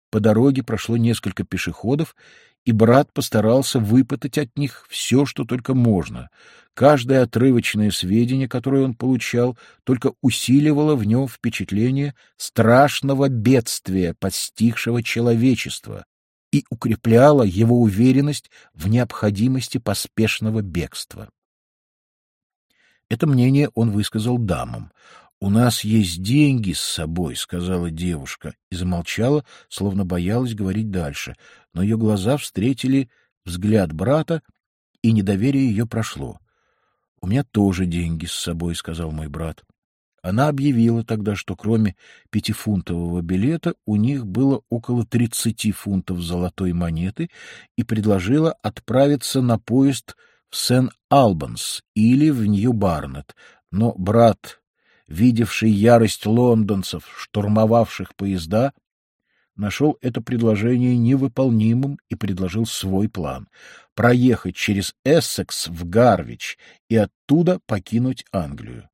По дороге прошло несколько пешеходов, и брат постарался выпытать от них все, что только можно. Каждое отрывочное сведение, которое он получал, только усиливало в нем впечатление страшного бедствия, постигшего человечество, и укрепляло его уверенность в необходимости поспешного бегства. Это мнение он высказал дамам. «У нас есть деньги с собой», — сказала девушка, и замолчала, словно боялась говорить дальше, но ее глаза встретили взгляд брата, и недоверие ее прошло. «У меня тоже деньги с собой», — сказал мой брат. Она объявила тогда, что кроме 5-фунтового билета у них было около 30 фунтов золотой монеты, и предложила отправиться на поезд в Сент-Албанс или в Нью-Барнет, но брат, видевший ярость лондонцев, штурмовавших поезда, нашел это предложение невыполнимым и предложил свой план — проехать через Эссекс в Гарвич и оттуда покинуть Англию.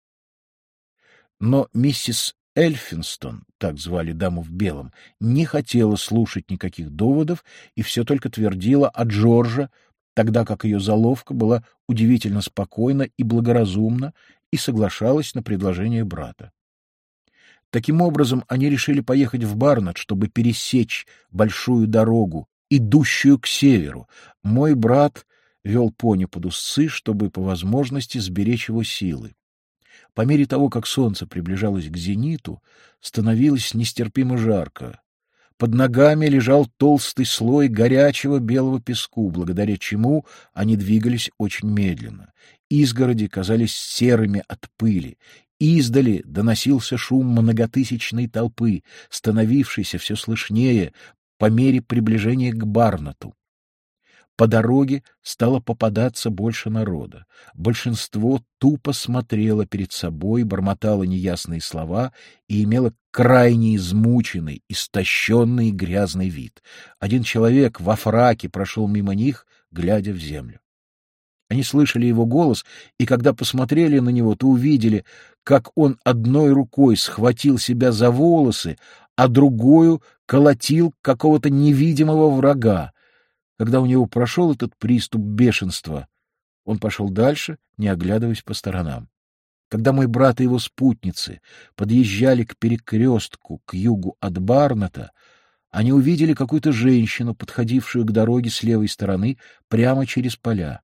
Но миссис Эльфинстон, так звали даму в белом, не хотела слушать никаких доводов и все только твердила о Джорджа, тогда как ее заловка была удивительно спокойна и благоразумна и соглашалась на предложение брата. Таким образом, они решили поехать в Барнет, чтобы пересечь большую дорогу, идущую к северу. Мой брат вел пони под уздцы, чтобы по возможности сберечь его силы. По мере того, как солнце приближалось к зениту, становилось нестерпимо жарко. Под ногами лежал толстый слой горячего белого песку, благодаря чему они двигались очень медленно. Изгороди казались серыми от пыли. Издали доносился шум многотысячной толпы, становившейся все слышнее по мере приближения к Барнету. По дороге стало попадаться больше народа. Большинство тупо смотрело перед собой, бормотало неясные слова и имело крайне измученный, истощенный и грязный вид. Один человек во фраке прошел мимо них, глядя в землю. Они слышали его голос, и когда посмотрели на него, то увидели, как он одной рукой схватил себя за волосы, а другою колотил какого-то невидимого врага. Когда у него прошел этот приступ бешенства, он пошел дальше, не оглядываясь по сторонам. Когда мой брат и его спутницы подъезжали к перекрестку к югу от Барнета, они увидели какую-то женщину, подходившую к дороге с левой стороны, прямо через поля.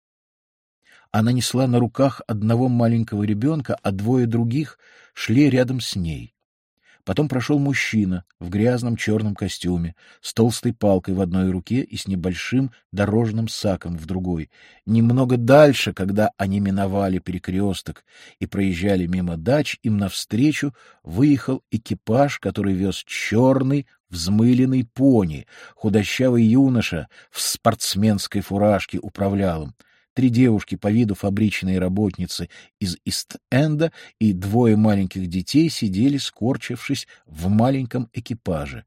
Она несла на руках одного маленького ребенка, а двое других шли рядом с ней. Потом прошел мужчина в грязном черном костюме, с толстой палкой в одной руке и с небольшим дорожным саком в другой. Немного дальше, когда они миновали перекресток и проезжали мимо дач, им навстречу выехал экипаж, который вез черный взмыленный пони. Худощавый юноша в спортсменской фуражке управлял им. 3 девушки по виду фабричные работницы из Ист-Энда и 2 маленьких детей сидели, скорчившись в маленьком экипаже.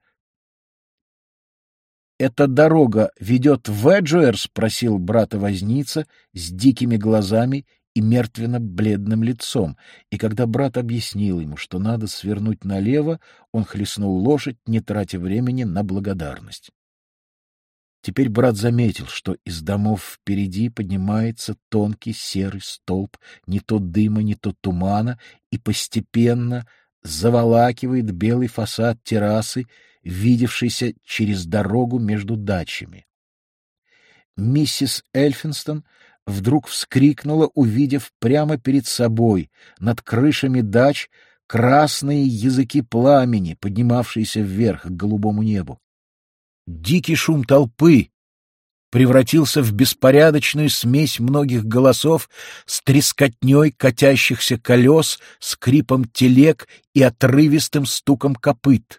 — Эта дорога ведет в Эджуэр? — спросил брата-возница с дикими глазами и мертвенно-бледным лицом, и когда брат объяснил ему, что надо свернуть налево, он хлестнул лошадь, не тратя времени на благодарность. Теперь брат заметил, что из домов впереди поднимается тонкий серый столб, не то дыма, не то тумана, и постепенно заволакивает белый фасад террасы, видевшийся через дорогу между дачами. Миссис Эльфинстон вдруг вскрикнула, увидев прямо перед собой, над крышами дач, красные языки пламени, поднимавшиеся вверх к голубому небу. Дикий шум толпы превратился в беспорядочную смесь многих голосов с трескотней катящихся колес, скрипом телег и отрывистым стуком копыт.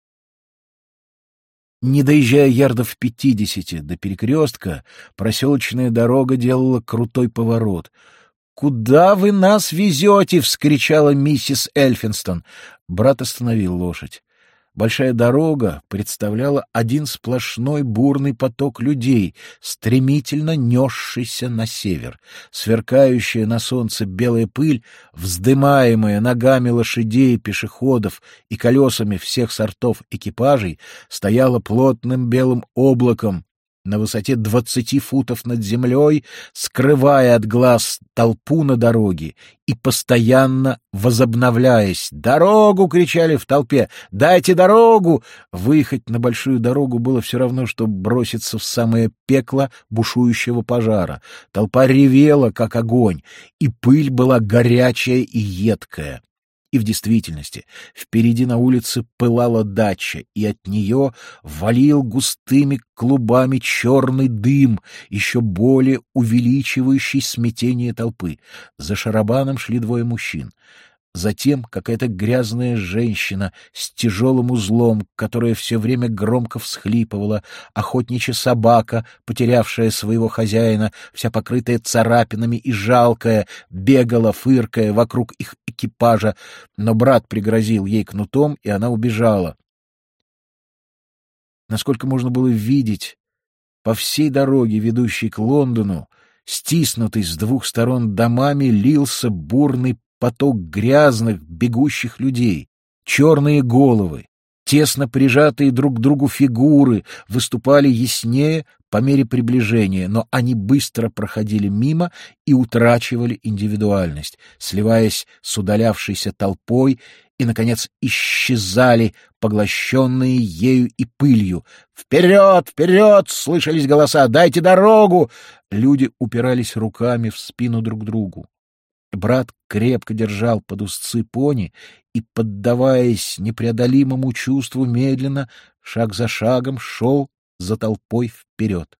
Не доезжая ярдов 50 до перекрестка, проселочная дорога делала крутой поворот. «Куда вы нас везете?» — вскричала миссис Эльфинстон. Брат остановил лошадь. Большая дорога представляла один сплошной бурный поток людей, стремительно несшийся на север. Сверкающая на солнце белая пыль, вздымаемая ногами лошадей, пешеходов и колесами всех сортов экипажей, стояла плотным белым облаком на высоте 20 футов над землей, скрывая от глаз толпу на дороге и постоянно возобновляясь. «Дорогу!» — кричали в толпе. «Дайте дорогу!» Выехать на большую дорогу было все равно, что броситься в самое пекло бушующего пожара. Толпа ревела, как огонь, и пыль была горячая и едкая. И в действительности впереди на улице пылала дача, и от нее валил густыми клубами черный дым, еще более увеличивающий смятение толпы. За шарабаном шли двое мужчин. Затем какая-то грязная женщина с тяжелым узлом, которая все время громко всхлипывала, охотничья собака, потерявшая своего хозяина, вся покрытая царапинами и жалкая, бегала, фыркая вокруг их экипажа, но брат пригрозил ей кнутом, и она убежала. Насколько можно было видеть, по всей дороге, ведущей к Лондону, стиснутый с двух сторон домами, лился бурный поток грязных, бегущих людей. Черные головы, тесно прижатые друг к другу фигуры выступали яснее по мере приближения, но они быстро проходили мимо и утрачивали индивидуальность, сливаясь с удалявшейся толпой и, наконец, исчезали, поглощенные ею и пылью. «Вперед! Вперед!» — слышались голоса. «Дайте дорогу!» Люди упирались руками в спину друг другу. Брат крепко держал под узцы пони и, поддаваясь непреодолимому чувству, медленно, шаг за шагом, шел за толпой вперед.